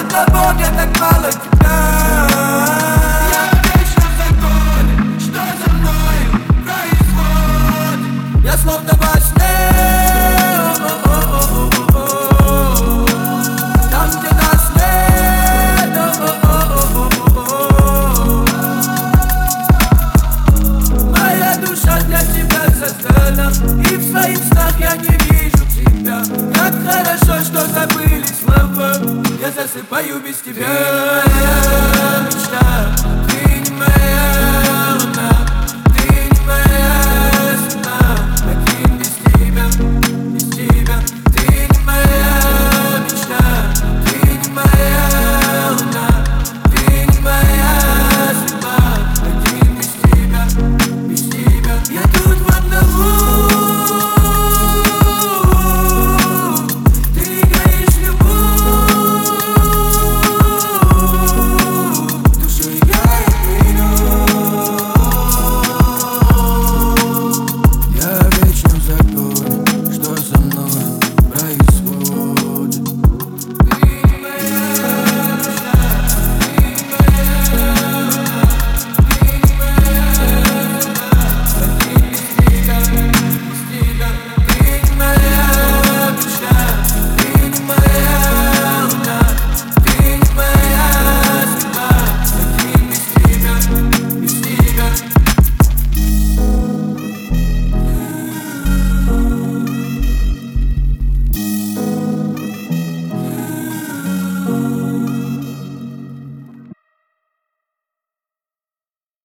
того мне так мало тебя. Я вечно в законе, что за мною происходит. Я словно во сне, там, где нас нет. Моя душа для тебя создана, и в своих снах я не вижу тебя. Как хорошо, что забыли слова, я засыпаю без тебя. Мечта